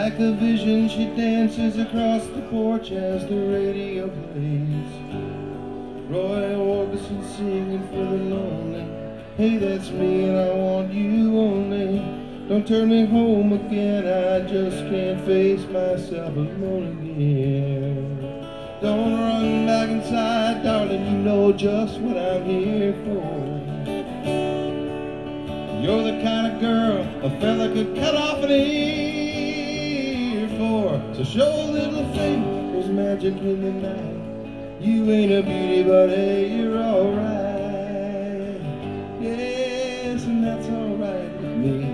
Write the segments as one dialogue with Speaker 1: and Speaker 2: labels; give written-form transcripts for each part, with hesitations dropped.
Speaker 1: Like a vision, she dances across the porch as the radio plays. Roy Orbison singing for the lonely. Hey, that's me and I want you only. Don't turn me home again, I just can't face myself alone again. Don't run back inside, darling, you know just what I'm here for. You're the kind of girl a fella could cut off an ear for. So show a little faith, there's magic in the night. You ain't a beauty, but hey, you're alright. Yes, and that's alright with me.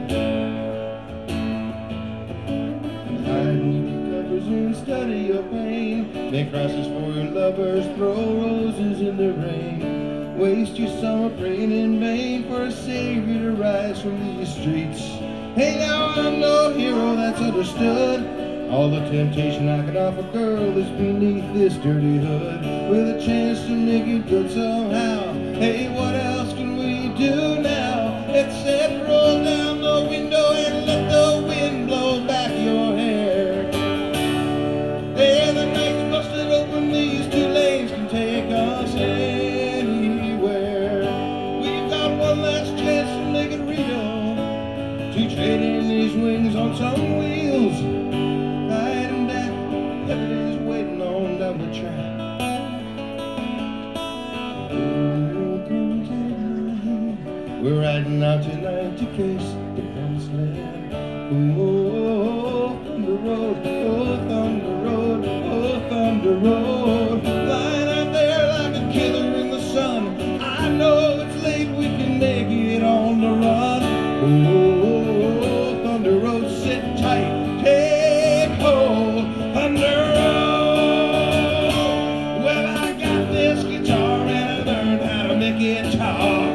Speaker 1: Hide beneath your covers and study your pain. Make crosses for your lovers, throw roses in the rain. Waste your summer praying in vain for a savior to rise from these streets. Hey, now I'm no hero, that's understood. All the temptation I can offer, girl, is beneath this dirty hood. With a chance to make it good somehow. Hey, what else can we do now? Except roll down the window and let the wind blow back your hair. Yeah, the night's busted open, these two lanes can take us anywhere. We've got one last chance to make it real, to trade in these wings on some wheels. Riding down, heaven is waiting on down the track. Oh, come take my hand. We're riding out tonight to kiss the promised land. Oh, Thunder Road, oh, Thunder Road, oh, Thunder Road. Lying out there like a killer in the sun. I know it's late, we can make it on the run. Oh, Thunder Road, sit tight, take hold, Thunder Road. Well, I got this guitar and I learned how to make it talk.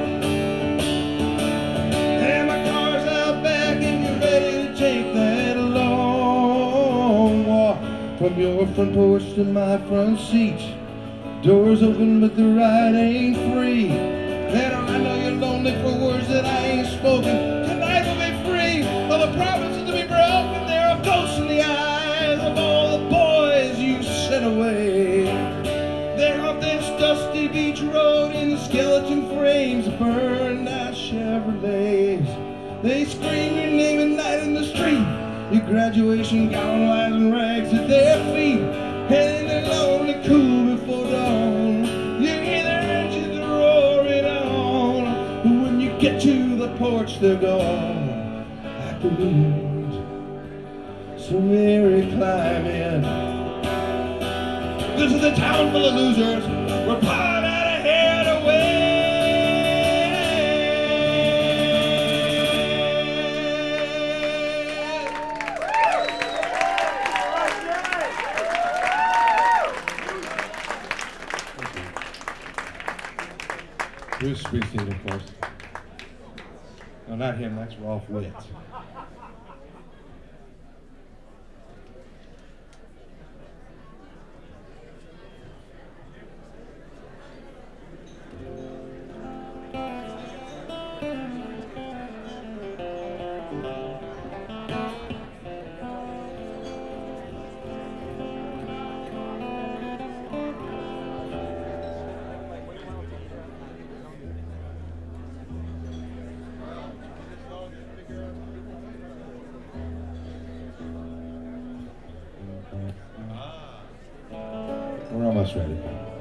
Speaker 1: And my car's out back if you're ready to take that long walk. From your front porch to my front seat, doors open but the ride ain't free. And I know you're lonely for words that I ain't spoken. Tonight will be free. All the promises to be broken, there are ghosts in the eyes of all the boys you sent away. They're on this dusty beach road in the skeleton frames of burned out Chevrolets. They scream your name at night in the street. Your graduation gown lies in rags at their feet. And they're lonely cool before dawn. You hear their engines roaring on. But when you get to the porch, they're gone. Afternoons, so Mary climb in. This is a town full of losers. We're plowing out ahead away. Bruce Springsteen, of course. No, not him, that's Rolf Williams. We're almost ready.